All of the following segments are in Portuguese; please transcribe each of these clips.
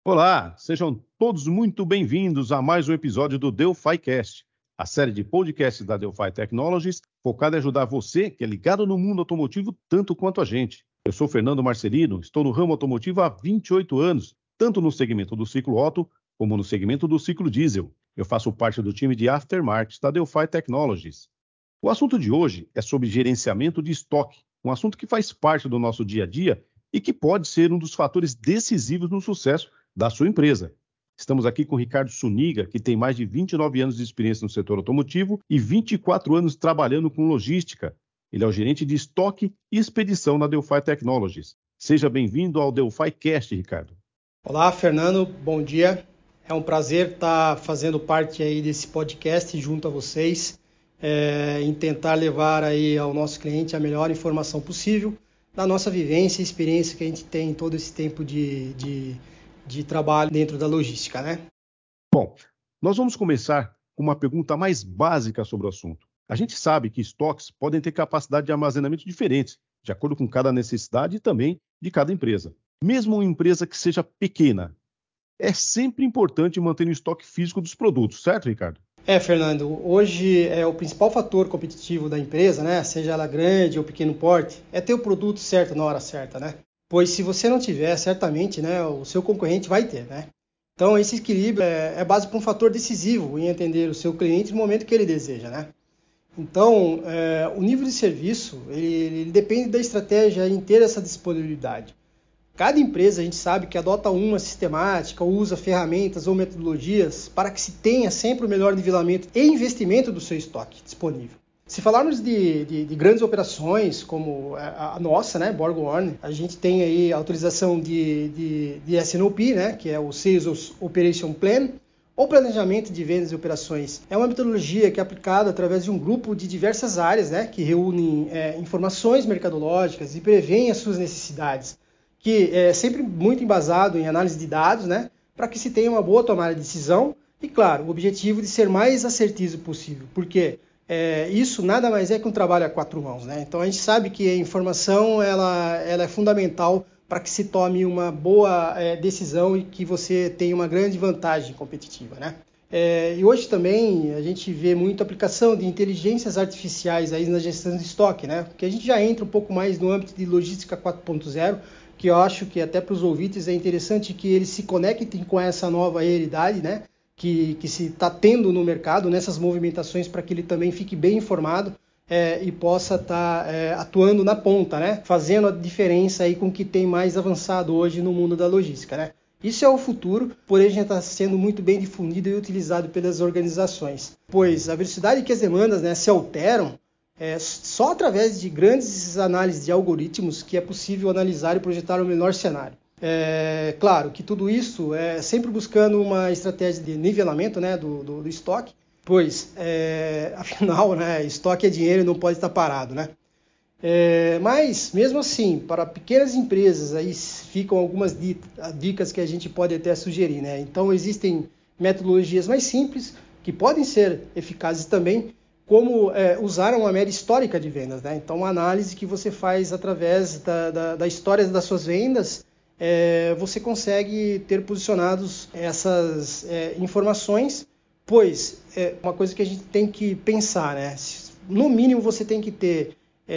Olá, sejam todos muito bem-vindos a mais um episódio do DelphiCast, a série de podcasts da Delphi Technologies, focada em ajudar você que é ligado no mundo automotivo tanto quanto a gente. Eu sou Fernando Marcelino, estou no ramo automotivo há 28 anos, tanto no segmento do ciclo Otto como no segmento do ciclo diesel. Eu faço parte do time de Aftermarket da Delphi Technologies. O assunto de hoje é sobre gerenciamento de estoque, um assunto que faz parte do nosso dia a dia e que pode ser um dos fatores decisivos no sucesso da sua empresa. Estamos aqui com o Ricardo Suniga, que tem mais de 29 anos de experiência no setor automotivo e 24 anos trabalhando com logística. Ele é o gerente de estoque e expedição na Delphi Technologies. Seja bem-vindo ao DelphiCast, Ricardo. Olá, Fernando, bom dia. É um prazer estar fazendo parte aí desse podcast junto a vocês, em tentar levar aí ao nosso cliente a melhor informação possível da nossa vivência e experiência que a gente tem em todo esse tempo de trabalho dentro da logística, né? Bom, nós vamos começar com uma pergunta mais básica sobre o assunto. A gente sabe que estoques podem ter capacidade de armazenamento diferentes, de acordo com cada necessidade e também de cada empresa. Mesmo uma empresa que seja pequena, é sempre importante manter o estoque físico dos produtos, certo, Ricardo? Fernando, hoje o principal fator competitivo da empresa, né, seja ela grande ou pequeno porte, é ter o produto certo na hora certa, né? Pois se você não tiver, certamente, né, o seu concorrente vai ter, né? Então esse equilíbrio é base para um fator decisivo em entender o seu cliente no momento que ele deseja, né? Então, o nível de serviço, ele depende da estratégia em ter essa disponibilidade. Cada empresa, a gente sabe que adota uma sistemática, ou usa ferramentas ou metodologias para que se tenha sempre o melhor nivelamento e investimento do seu estoque disponível. Se falarmos de grandes operações como a nossa, né, BorgWarner, a gente tem aí a autorização de SNOP, né, que é o Sales Operation Plan, ou planejamento de vendas e operações. É uma metodologia que é aplicada através de um grupo de diversas áreas, né, que reúnem informações mercadológicas e prevêem as suas necessidades, que é sempre muito embasado em análise de dados, né, para que se tenha uma boa tomada de decisão e, claro, o objetivo de ser mais assertivo possível, porque isso nada mais é que um trabalho a quatro mãos, né? Então a gente sabe que a informação ela é fundamental para que se tome uma boa decisão e que você tenha uma grande vantagem competitiva, né? E hoje também a gente vê muita aplicação de inteligências artificiais aí na gestão de estoque, né? Porque a gente já entra um pouco mais no âmbito de logística 4.0, que eu acho que até para os ouvintes é interessante que eles se conectem com essa nova realidade, né? Que se está tendo no mercado, nessas movimentações, para que ele também fique bem informado e possa estar atuando na ponta, né? Fazendo a diferença aí com o que tem mais avançado hoje no mundo da logística, né? Isso é o futuro, porém já está sendo muito bem difundido e utilizado pelas organizações, pois a velocidade que as demandas, né, se alteram só através de grandes análises de algoritmos que é possível analisar e projetar o melhor cenário. Claro que tudo isso é sempre buscando uma estratégia de nivelamento, né, do estoque, pois, afinal, né, estoque é dinheiro e não pode estar parado, né? Mas, mesmo assim, para pequenas empresas, aí ficam algumas dicas que a gente pode até sugerir, né? Então, existem metodologias mais simples, que podem ser eficazes também, como usar uma média histórica de vendas, né? Então, uma análise que você faz através da história das suas vendas, você consegue ter posicionados essas informações, pois uma coisa que a gente tem que pensar, né? No mínimo, você tem que ter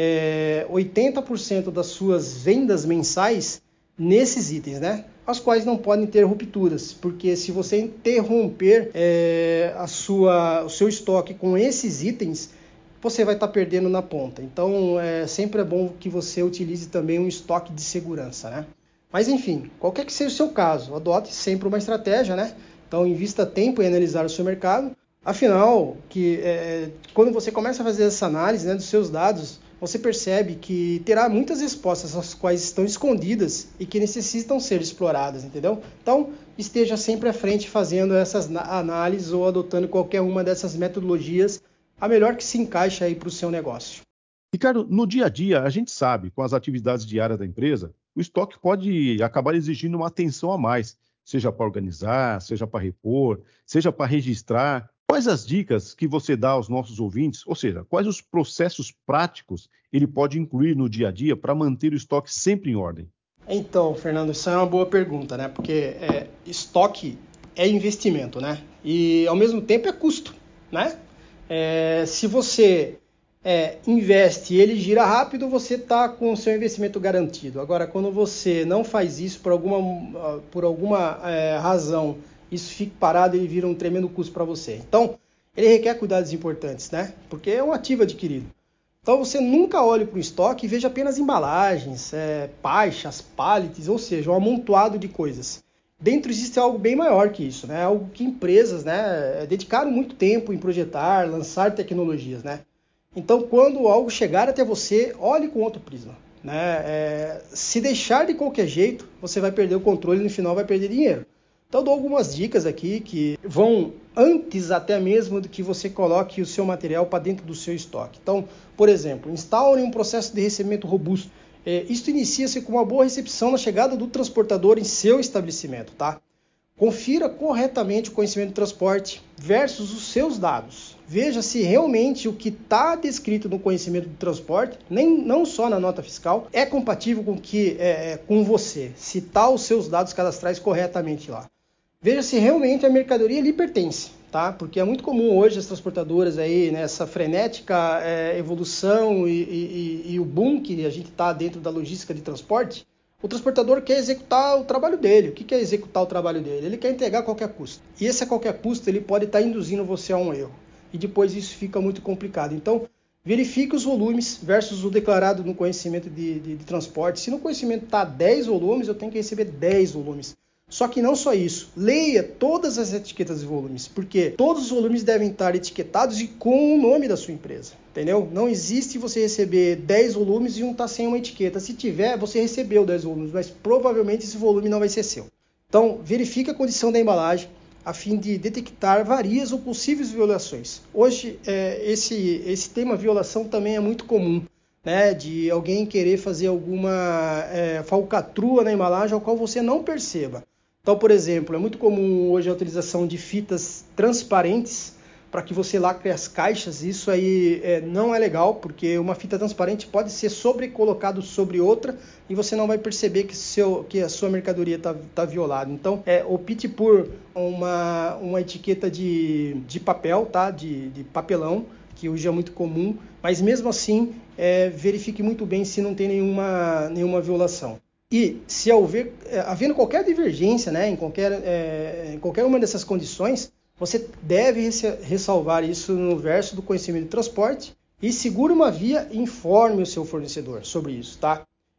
80% das suas vendas mensais nesses itens, né? As quais não podem ter rupturas, porque se você interromper o seu estoque com esses itens, você vai estar perdendo na ponta. Então, sempre é bom que você utilize também um estoque de segurança, né? Mas, enfim, qualquer que seja o seu caso, adote sempre uma estratégia, né? Então, invista tempo em analisar o seu mercado. Afinal, quando você começa a fazer essa análise, né, dos seus dados, você percebe que terá muitas respostas as quais estão escondidas e que necessitam ser exploradas, entendeu? Então, esteja sempre à frente fazendo essas análises ou adotando qualquer uma dessas metodologias, a melhor que se encaixa aí para o seu negócio. Ricardo, no dia a dia, a gente sabe, com as atividades diárias da empresa, o estoque pode acabar exigindo uma atenção a mais, seja para organizar, seja para repor, seja para registrar. Quais as dicas que você dá aos nossos ouvintes? Ou seja, quais os processos práticos ele pode incluir no dia a dia para manter o estoque sempre em ordem? Então, Fernando, isso é uma boa pergunta, né? Porque estoque é investimento, né? E ao mesmo tempo é custo, né? Se você investe e ele gira rápido, você está com o seu investimento garantido. Agora, quando você não faz isso por alguma razão, isso fica parado e vira um tremendo custo para você. Então, ele requer cuidados importantes, né? Porque é um ativo adquirido. Então você nunca olhe para o estoque e veja apenas embalagens, caixas, pallets, ou seja, um amontoado de coisas. Dentro existe algo bem maior que isso, né? Algo que empresas, né, dedicaram muito tempo em projetar, lançar tecnologias, né? Então, quando algo chegar até você, olhe com outro prisma, né? Se deixar de qualquer jeito, você vai perder o controle e no final vai perder dinheiro. Então, eu dou algumas dicas aqui que vão antes até mesmo do que você coloque o seu material para dentro do seu estoque. Então, por exemplo, instaure um processo de recebimento robusto. Isto inicia-se com uma boa recepção na chegada do transportador em seu estabelecimento, tá? Confira corretamente o conhecimento do transporte versus os seus dados. Veja se realmente o que está descrito no conhecimento do transporte, não só na nota fiscal, é compatível com você, se está os seus dados cadastrais corretamente lá. Veja se realmente a mercadoria lhe pertence, tá? Porque é muito comum hoje as transportadoras aí, nessa frenética evolução e o boom que a gente está dentro da logística de transporte, o transportador quer executar o trabalho dele. O que é executar o trabalho dele? Ele quer entregar a qualquer custo. E esse a qualquer custo ele pode estar induzindo você a um erro. E depois isso fica muito complicado. Então, verifique os volumes versus o declarado no conhecimento de transporte. Se no conhecimento está 10 volumes, eu tenho que receber 10 volumes. Só que não só isso, leia todas as etiquetas de volumes, porque todos os volumes devem estar etiquetados e com o nome da sua empresa, entendeu? Não existe você receber 10 volumes e um tá sem uma etiqueta. Se tiver, você recebeu 10 volumes, mas provavelmente esse volume não vai ser seu. Então, verifique a condição da embalagem a fim de detectar várias ou possíveis violações. Hoje, esse tema violação também é muito comum, né, de alguém querer fazer alguma falcatrua na embalagem ao qual você não perceba. Então, por exemplo, é muito comum hoje a utilização de fitas transparentes para que você lacre as caixas. Isso aí não é legal, porque uma fita transparente pode ser sobrecolocado sobre outra e você não vai perceber que a sua mercadoria está violada. Então, opte por uma etiqueta de papel, tá? de papelão, que hoje é muito comum, mas mesmo assim, verifique muito bem se não tem nenhuma violação. E se havendo qualquer divergência, né, em qualquer uma dessas condições, você deve ressalvar isso no verso do conhecimento de transporte e segure uma via e informe o seu fornecedor sobre isso, tá?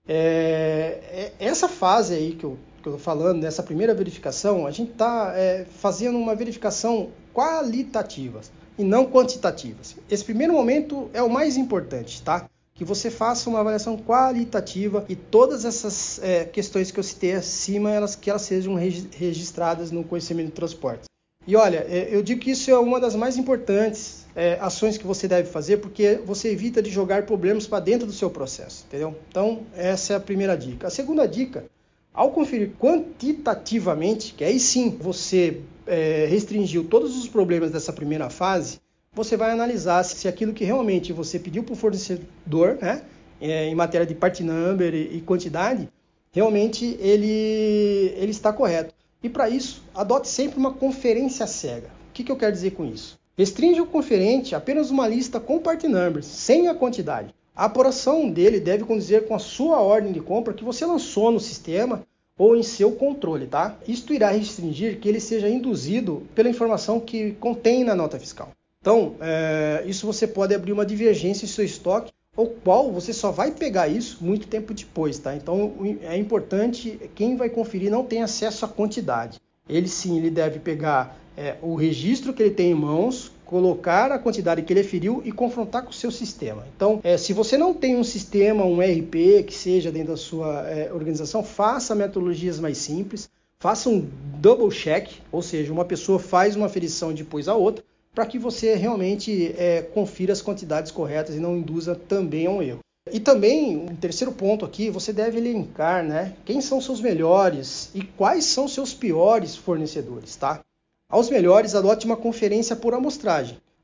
Essa fase aí que eu estou falando, nessa primeira verificação, a gente está fazendo uma verificação qualitativa e não quantitativa. Esse primeiro momento é o mais importante, tá? Que você faça uma avaliação qualitativa e todas essas questões que eu citei acima, que elas sejam registradas no conhecimento de transporte. E olha, eu digo que isso é uma das mais importantes ações que você deve fazer, porque você evita de jogar problemas para dentro do seu processo, entendeu? Então, essa é a primeira dica. A segunda dica, ao conferir quantitativamente, que aí sim você restringiu todos os problemas dessa primeira fase, você vai analisar se aquilo que realmente você pediu para o fornecedor, né, em matéria de part number e quantidade, realmente ele está correto. E para isso, adote sempre uma conferência cega. O que eu quero dizer com isso? Restringe o conferente a apenas uma lista com part numbers, sem a quantidade. A apuração dele deve condizer com a sua ordem de compra que você lançou no sistema ou em seu controle, tá? Isto irá restringir que ele seja induzido pela informação que contém na nota fiscal. Então, isso você pode abrir uma divergência em seu estoque, o qual você só vai pegar isso muito tempo depois, tá? Então, é importante, quem vai conferir não tem acesso à quantidade. Ele deve pegar o registro que ele tem em mãos, colocar a quantidade que ele aferiu e confrontar com o seu sistema. Então, se você não tem um sistema, um ERP que seja dentro da sua organização, faça metodologias mais simples, faça um double check, ou seja, uma pessoa faz uma aferição e depois a outra, para que você realmente confira as quantidades corretas e não induza também a um erro. E também, um terceiro ponto aqui, você deve elencar, né, quem são seus melhores e quais são seus piores fornecedores, tá? Aos melhores, adote uma conferência por amostragem.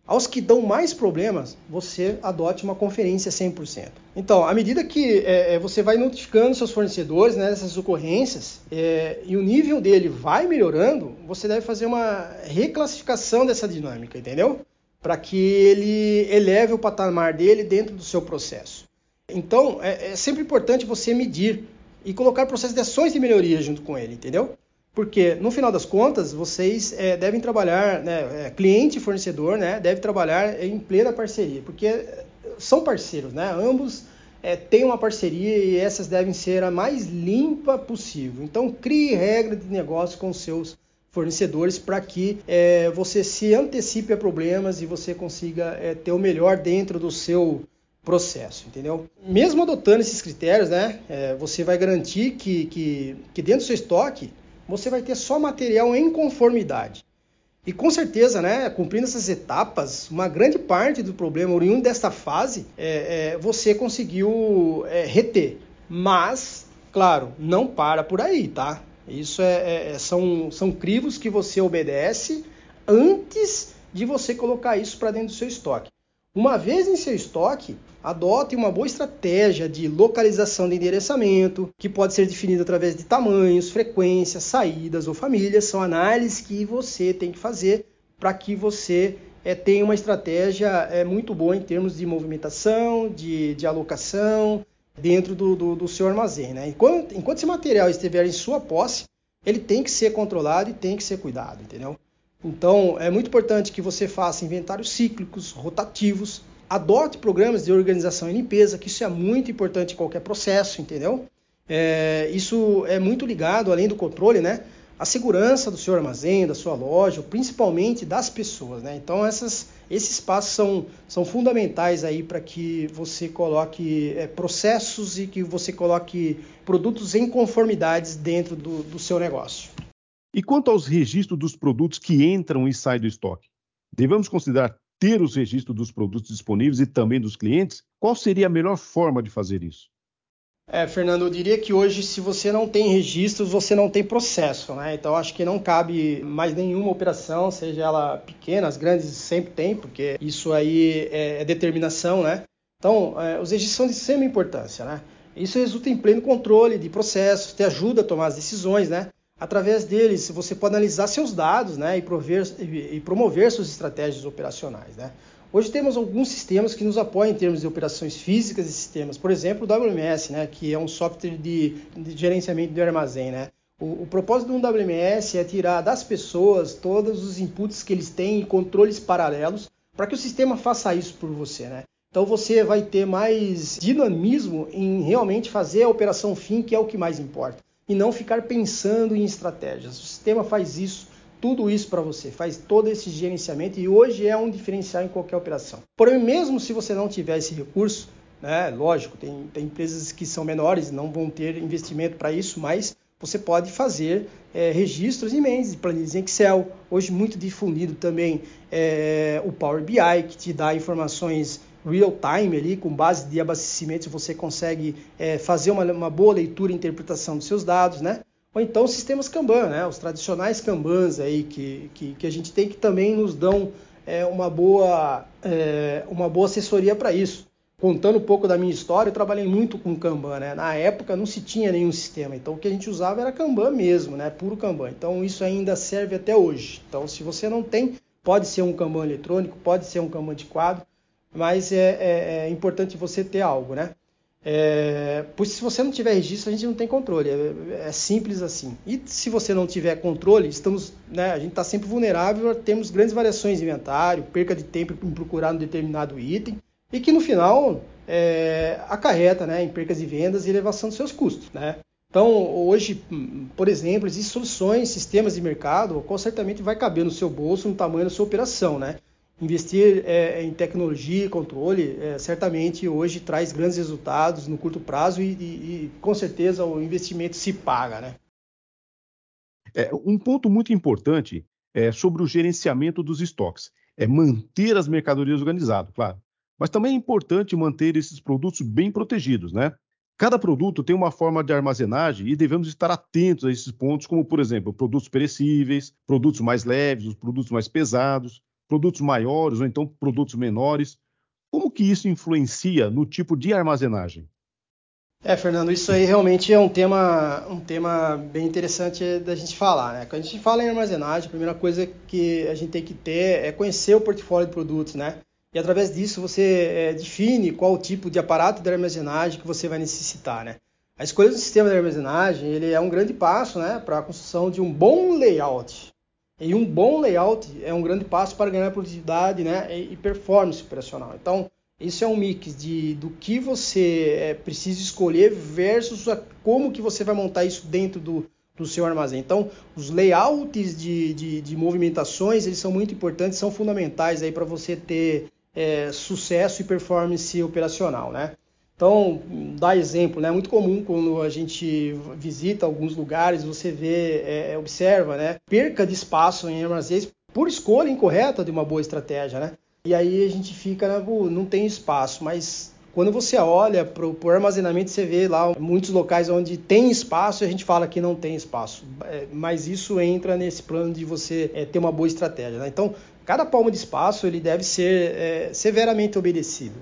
Aos que dão mais problemas, você adote uma conferência 100%. Então, à medida que você vai notificando seus fornecedores, né, dessas ocorrências, e o nível dele vai melhorando, você deve fazer uma reclassificação dessa dinâmica, entendeu? Para que ele eleve o patamar dele dentro do seu processo. Então, é sempre importante você medir e colocar processos de ações de melhoria junto com ele, entendeu? Porque, no final das contas, vocês devem trabalhar, né, cliente e fornecedor, né, devem trabalhar em plena parceria, porque são parceiros, né, ambos têm uma parceria e essas devem ser a mais limpa possível. Então, crie regra de negócio com os seus fornecedores para que você se antecipe a problemas e você consiga ter o melhor dentro do seu processo, entendeu? Mesmo adotando esses critérios, né, você vai garantir que dentro do seu estoque você vai ter só material em conformidade. E com certeza, né, cumprindo essas etapas, uma grande parte do problema oriundo desta fase você conseguiu reter. Mas, claro, não para por aí, tá? Isso são crivos que você obedece antes de você colocar isso para dentro do seu estoque. Uma vez em seu estoque, adote uma boa estratégia de localização de endereçamento, que pode ser definida através de tamanhos, frequências, saídas ou famílias. São análises que você tem que fazer para que você tenha uma estratégia muito boa em termos de movimentação, de alocação dentro do seu armazém, né? Enquanto esse material estiver em sua posse, ele tem que ser controlado e tem que ser cuidado, entendeu? Então, é muito importante que você faça inventários cíclicos, rotativos, adote programas de organização e limpeza, que isso é muito importante em qualquer processo, entendeu? Isso é muito ligado, além do controle, né, à segurança do seu armazém, da sua loja, principalmente das pessoas, né? Então, esses passos são fundamentais aí para que você coloque processos e que você coloque produtos em conformidades dentro do seu negócio. E quanto aos registros dos produtos que entram e saem do estoque? Devemos considerar ter os registros dos produtos disponíveis e também dos clientes? Qual seria a melhor forma de fazer isso? Fernando, eu diria que hoje, se você não tem registros, você não tem processo, né? Então, acho que não cabe mais nenhuma operação, seja ela pequena, as grandes sempre tem, porque isso aí é determinação, né? Então, os registros são de extrema importância, né? Isso resulta em pleno controle de processos, te ajuda a tomar as decisões, né? Através deles, você pode analisar seus dados, né? E promover suas estratégias operacionais, né? Hoje temos alguns sistemas que nos apoiam em termos de operações físicas e sistemas. Por exemplo, o WMS, né, que é um software de gerenciamento de armazém. Né? O propósito de um WMS é tirar das pessoas todos os inputs que eles têm e controles paralelos para que o sistema faça isso por você. Né? Então você vai ter mais dinamismo em realmente fazer a operação fim, que é o que mais importa, e não ficar pensando em estratégias. O sistema faz isso. Tudo isso para você, faz todo esse gerenciamento e hoje é um diferencial em qualquer operação. Porém, mesmo se você não tiver esse recurso, né, lógico, tem empresas que são menores e não vão ter investimento para isso, mas você pode fazer registros imensos de planilhas em Excel. Hoje muito difundido também o Power BI, que te dá informações real time ali, com base de abastecimento, você consegue fazer uma boa leitura e interpretação dos seus dados, né? Ou então sistemas Kanban, né? Os tradicionais Kanbans aí que a gente tem, que também nos dão uma boa assessoria para isso. Contando um pouco da minha história, eu trabalhei muito com Kanban, né? Na época não se tinha nenhum sistema, então o que a gente usava era Kanban mesmo, né? Puro Kanban. Então isso ainda serve até hoje. Então se você não tem, pode ser um Kanban eletrônico, pode ser um Kanban de quadro, mas é importante você ter algo, né? Pois se você não tiver registro, a gente não tem controle, é simples assim. E se você não tiver controle, a gente está sempre vulnerável, temos grandes variações de inventário, perca de tempo em procurar um determinado item, e que no final acarreta, né, em percas de vendas e elevação dos seus custos, né? Então, hoje, por exemplo, existem soluções, sistemas de mercado, o qual certamente vai caber no seu bolso, no tamanho da sua operação, né? Investir em tecnologia e controle certamente hoje traz grandes resultados no curto prazo e com certeza o investimento se paga, né? Um ponto muito importante é sobre o gerenciamento dos estoques. É manter as mercadorias organizadas, claro. Mas também é importante manter esses produtos bem protegidos, né? Cada produto tem uma forma de armazenagem e devemos estar atentos a esses pontos, como, por exemplo, produtos perecíveis, produtos mais leves, os produtos mais pesados, produtos maiores ou então produtos menores. Como que isso influencia no tipo de armazenagem? Fernando, isso aí realmente é um tema bem interessante da gente falar, né? Quando a gente fala em armazenagem, a primeira coisa que a gente tem que ter é conhecer o portfólio de produtos, né? E através disso você define qual tipo de aparato de armazenagem que você vai necessitar, né? A escolha do sistema de armazenagem, ele é um grande passo, né, para a construção de um bom layout. E um bom layout é um grande passo para ganhar produtividade, né, e performance operacional. Então, isso é um mix do que você precisa escolher versus como que você vai montar isso dentro do seu armazém. Então, os layouts de movimentações, eles são muito importantes, são fundamentais aí para você ter sucesso e performance operacional, né? Então, dá exemplo, né? É muito comum quando a gente visita alguns lugares, você vê, observa, né? Perca de espaço em armazéns por escolha incorreta de uma boa estratégia, né? E aí a gente fica, não tem espaço, mas quando você olha para o armazenamento, você vê lá muitos locais onde tem espaço e a gente fala que não tem espaço. Mas isso entra nesse plano de você ter uma boa estratégia, né? Então, cada palmo de espaço ele deve ser severamente obedecido.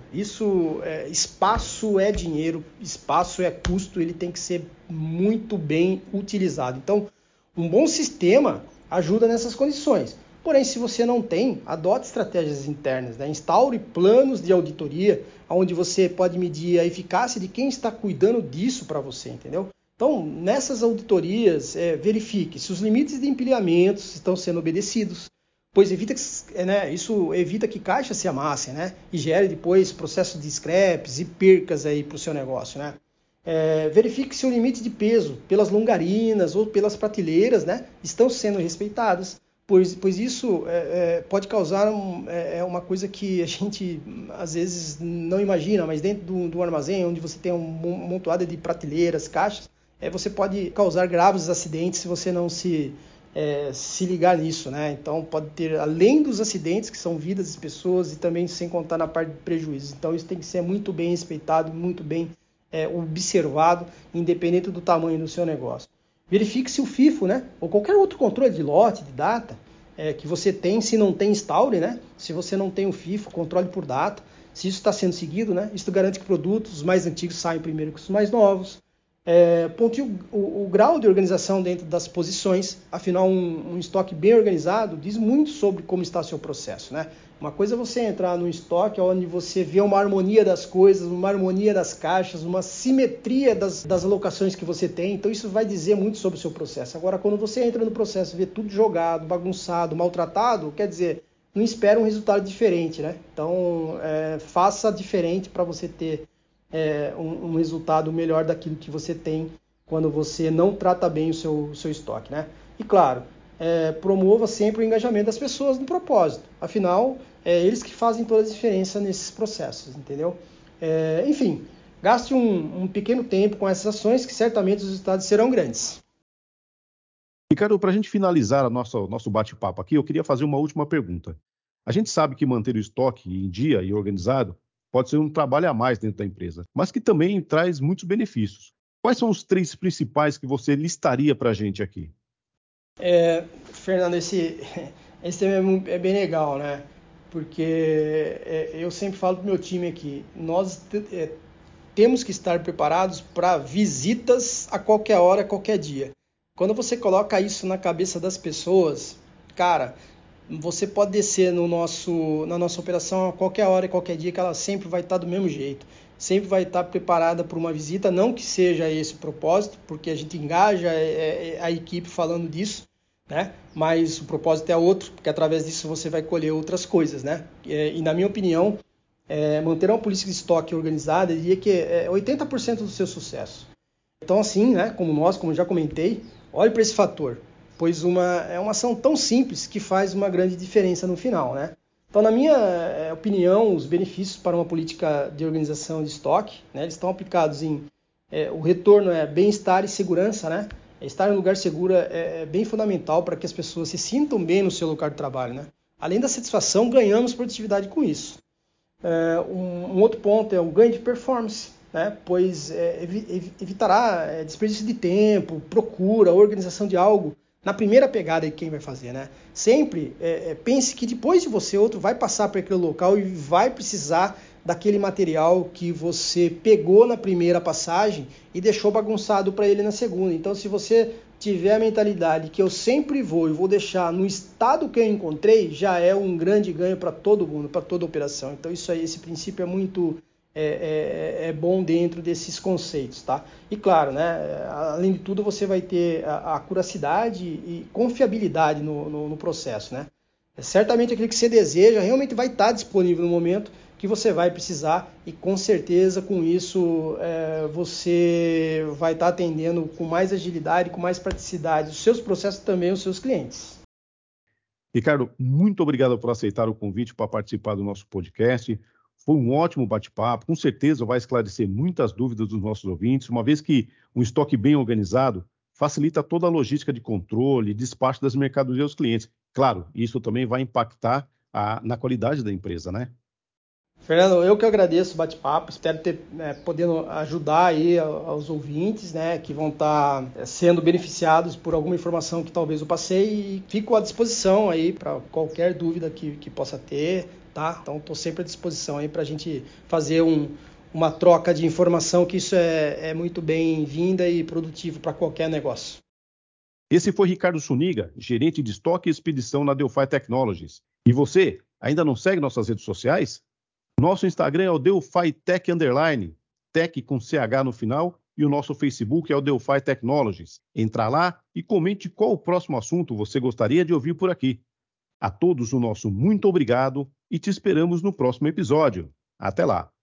Espaço é dinheiro, espaço é custo, ele tem que ser muito bem utilizado. Então, um bom sistema ajuda nessas condições. Porém, se você não tem, adote estratégias internas, né? Instaure planos de auditoria, onde você pode medir a eficácia de quem está cuidando disso para você, entendeu? Então, nessas auditorias, verifique se os limites de empilhamentos estão sendo obedecidos, pois isso evita que caixas se amassem, né? E gere depois processo de scraps e percas aí para o seu negócio, né? Verifique se o limite de peso pelas longarinas ou pelas prateleiras, né, estão sendo respeitadas, pois isso pode causar uma coisa que a gente às vezes não imagina, mas dentro do armazém, onde você tem uma montoada de prateleiras, caixas, você pode causar graves acidentes se você não se ligar nisso, né? Então pode ter, além dos acidentes, que são vidas de pessoas, e também sem contar na parte de prejuízos. Então isso tem que ser muito bem respeitado, muito bem observado, independente do tamanho do seu negócio. Verifique se o FIFO, né, ou qualquer outro controle de lote, de data, que você tem, se não tem instaure, né, se você não tem o FIFO, controle por data, se isso está sendo seguido, né, isso garante que produtos mais antigos saem primeiro que os mais novos. Ponte o grau de organização dentro das posições, afinal um estoque bem organizado diz muito sobre como está o seu processo, né? Uma coisa é você entrar num estoque onde você vê uma harmonia das coisas, uma harmonia das caixas, uma simetria das alocações que você tem, então isso vai dizer muito sobre o seu processo. Agora, quando você entra no processo e vê tudo jogado, bagunçado, maltratado, quer dizer, não espera um resultado diferente, né? Então, faça diferente para você ter um resultado melhor daquilo que você tem quando você não trata bem o seu estoque, né? E claro, promova sempre o engajamento das pessoas no propósito. Afinal, eles que fazem toda a diferença nesses processos, entendeu? Enfim, gaste um pequeno tempo com essas ações que certamente os resultados serão grandes. Ricardo, para a gente finalizar nosso bate-papo aqui, eu queria fazer uma última pergunta. A gente sabe que manter o estoque em dia e organizado pode ser um trabalho a mais dentro da empresa, mas que também traz muitos benefícios. Quais são os 3 principais que você listaria para a gente aqui? Fernando, esse tema é bem legal, né? Porque eu sempre falo para o meu time aqui, nós temos que estar preparados para visitas a qualquer hora, a qualquer dia. Quando você coloca isso na cabeça das pessoas, cara, você pode descer na nossa operação a qualquer hora e qualquer dia, que ela sempre vai estar do mesmo jeito. Sempre vai estar preparada para uma visita, não que seja esse o propósito, porque a gente engaja a equipe falando disso, né? Mas o propósito é outro, porque através disso você vai colher outras coisas, né? E na minha opinião, manter uma política de estoque organizada, eu diria que é 80% do seu sucesso. Então, assim, né, como já comentei, olhe para esse fator, pois é uma ação tão simples que faz uma grande diferença no final, né? Então, na minha opinião, os benefícios para uma política de organização de estoque, né, eles estão aplicados em o retorno bem-estar e segurança, né? Estar em um lugar seguro é bem fundamental para que as pessoas se sintam bem no seu lugar de trabalho, né? Além da satisfação, ganhamos produtividade com isso. Um outro ponto é o ganho de performance, né? Pois evitará desperdício de tempo, procura, organização de algo na primeira pegada de quem vai fazer, né? Sempre pense que depois de você, outro vai passar por aquele local e vai precisar daquele material que você pegou na primeira passagem e deixou bagunçado para ele na segunda. Então, se você tiver a mentalidade que eu sempre vou e vou deixar no estado que eu encontrei, já é um grande ganho para todo mundo, para toda a operação. Então, isso aí, esse princípio é muito bom dentro desses conceitos, tá? E claro, né, além de tudo, você vai ter a curacidade e confiabilidade no processo, né? Certamente aquilo que você deseja realmente vai estar disponível no momento que você vai precisar e com certeza com isso você vai estar atendendo com mais agilidade, com mais praticidade os seus processos e também os seus clientes. Ricardo, muito obrigado por aceitar o convite para participar do nosso podcast. Foi um ótimo bate-papo, com certeza vai esclarecer muitas dúvidas dos nossos ouvintes, uma vez que um estoque bem organizado facilita toda a logística de controle e despacho das mercadorias aos clientes. Claro, isso também vai impactar na qualidade da empresa, né? Fernando, eu que agradeço o bate-papo, espero ter podendo ajudar aí aos ouvintes, né, que vão estar sendo beneficiados por alguma informação que talvez eu passei e fico à disposição aí para qualquer dúvida que possa ter, tá? Então estou sempre à disposição aí para a gente fazer uma troca de informação, que isso é muito bem-vinda e produtivo para qualquer negócio. Esse foi Ricardo Suniga, gerente de estoque e expedição na Delphi Technologies. E você, ainda não segue nossas redes sociais? Nosso Instagram é o Delphi Tech Underline, Tech com CH no final, e o nosso Facebook é o Delphi Technologies. Entra lá e comente qual o próximo assunto você gostaria de ouvir por aqui. A todos o nosso muito obrigado e te esperamos no próximo episódio. Até lá!